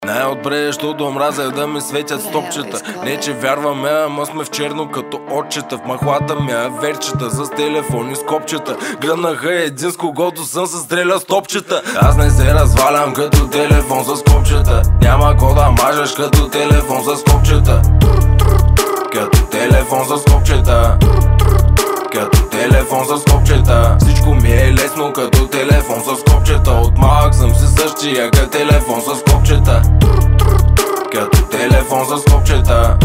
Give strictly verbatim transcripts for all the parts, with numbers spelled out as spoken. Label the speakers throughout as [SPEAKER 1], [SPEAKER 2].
[SPEAKER 1] Най-отпред, защото мразя да ми светят стопчета. Не че вярваме, ама сме в черно като отчета. В махлата ми е верчета с телефони с копчета. Гръмнаха един с когото съм се стреля с топчета. Аз не се развалям като телефон с копчета. Няма ко да мажеш като телефон с копчета. Като телефон с копчета. Като телефон с копчета. Всичко ми е лесно като телефон с копчета. От малък съм си същия като телефон с копчета. Като телефон с копчета.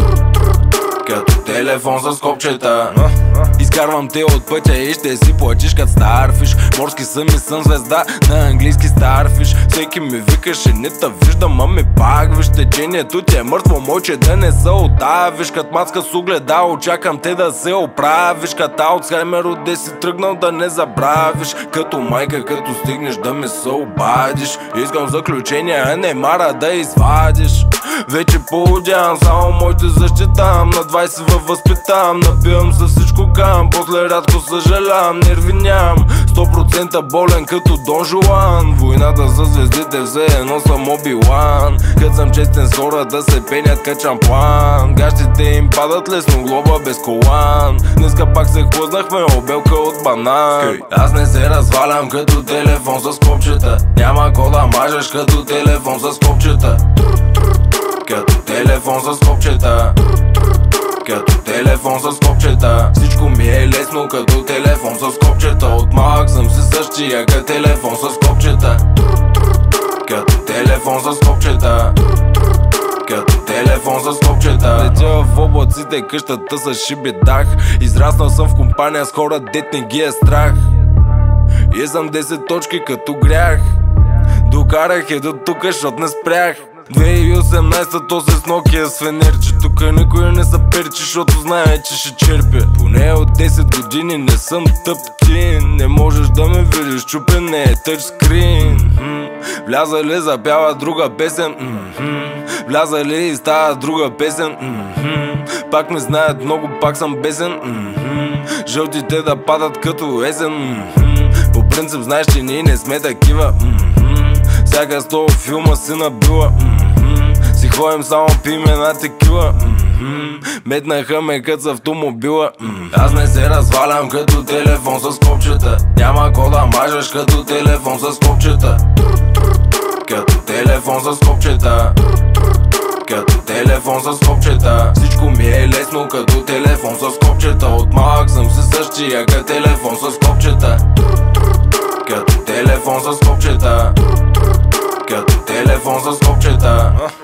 [SPEAKER 1] Като телефон с копчета. Изкарвам те от пътя и ще си плачиш като старфиш. Морски съм и съм звезда на английски старфиш. Всеки ми викаше не та виждам, а ми пак виж. Течението ти е мъртво, мойче да не се отдавиш. Кът мацка с огледало, чакам те да се оправиш. Кът Алцхаймер от де си тръгнал да не забравиш. Като майка, като стигнеш да ме се обадиш. Искам заключение, а не мара да извадиш. Вече поудявам, само моите защитам. На двайсет във възпитам, напивам със всичко кам. После рядко съжалявам, нерви нямам. сто процента болен като Дон Жуан. Войната за звездите взе едно съм Оби-Лан. Кът съм честен с хора да се пенят като шампуан. Гащите им падат лесно, глоба без колан. Днеска пак се хлъзнахме, обелка от банан. Аз не се развалям като телефон с копчета. Няма ко да мажеш като телефон с копчета. Като телефон с копчета. Като телефон с копчета. Всичко ми е лесно като телефон с копчета. От малък съм си същия като телефон с копчета. Като телефон с копчета. Като телефон с копчета. Летя в облаците, къщата с шиби дах. Израснал съм в компания с хора, дет не ги е страх. И съм десет точки като грях. Докарах я до тука, защото не спрях. две хиляди и осемнайсета то се с Nokia с фенерче. Тука никой не са перчи, защото знае, че ще черпя. Поне от десет години не съм тъптин. Не можеш да ме видиш, чупен не е тъчскрин. Вляза ли запява друга песен? Вляза ли и става друга песен? Пак ме знаят много, пак съм бесен. Жълтите да падат като есен. По принцип знаеш, че ние не сме такива. Всяка сто филма си набила. mm-hmm. Си ходим само пием една текила. mm-hmm. Метнаха ме кът с автомобила. mm-hmm. Аз не се развалям като телефон с копчета. Няма ко да мажеш като телефон с копчета. Като телефон с копчета. Като телефон с копчета. Всичко ми е лесно като телефон с копчета. От малък съм си същия като телефон с копчета. Като телефон с копчета. Като телефон с копчета.